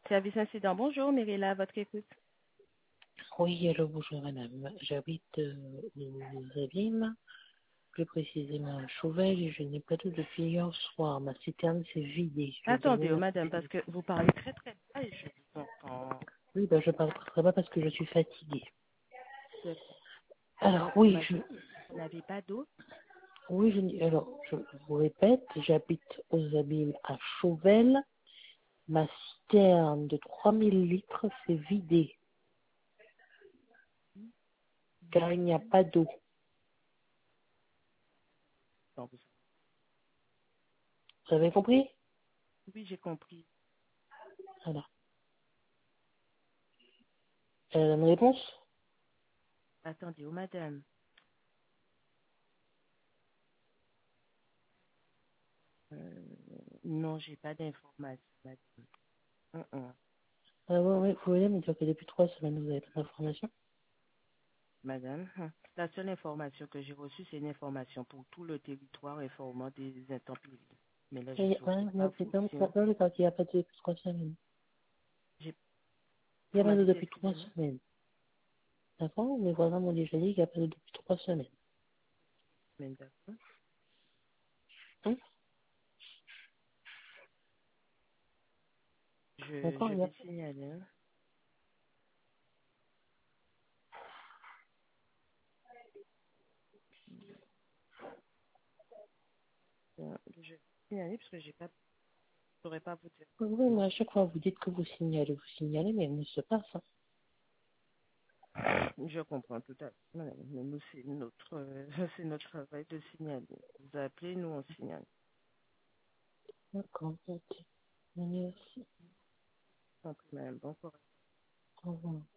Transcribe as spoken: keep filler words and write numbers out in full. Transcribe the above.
Service incident, bonjour, Mérila, à votre écoute. Oui, allô, bonjour madame. J'habite euh, aux Abîmes, plus précisément à Chauvel, et je n'ai pas d'eau depuis hier soir. Ma citerne s'est vidée. Je Attendez, oh, demande madame, parce que vous parlez très très bas et je vous entends. Oui, ben, je parle très bas parce que je suis fatiguée. D'accord. Alors, Donc, oui, je, madame, vous n'avez pas d'eau? oui, je, alors, je vous répète, j'habite aux Abîmes à Chauvel. Ma citerne de trois mille litres s'est vidée, car il n'y a pas d'eau. Non, vous- Vous avez compris? Oui, j'ai compris. Voilà. Elle a une réponse? Attendez, oh, madame. Euh, non, j'ai pas d'informations, madame. Hum, hum. Ah ouais, ouais, vous voulez me dire que depuis trois semaines, vous avez pas d'informations? Madame, hum. La seule information que j'ai reçue, c'est une information pour tout le territoire informant des intempéries. Mais là, je ne Oui, saurais ouais, pas mais c'est vous comme ça, dire. non, parce qu'il n'y a pas de depuis trois semaines. J'ai- Il n'y Vous a pas de m'avez dit, depuis trois excusez-moi. semaines. D'accord? Mes voisins m'ont déjà dit qu'il n'y a pas de depuis trois semaines. Mais d'accord. Hein? Je, D'accord, je il y a... vais signaler. Hein. Euh, Je vais signaler parce que j'ai pas, je pourrais pas vous dire. Oui, oui, mais à chaque fois, vous dites que vous signalez, vous signalez, mais il ne se passe. Hein. Je comprends tout à fait. Madame, mais nous, c'est notre, euh, c'est notre travail de signaler. Vous appelez, nous, on signale. D'accord, ok. Merci. Compris, madame. Bon courage. Au revoir.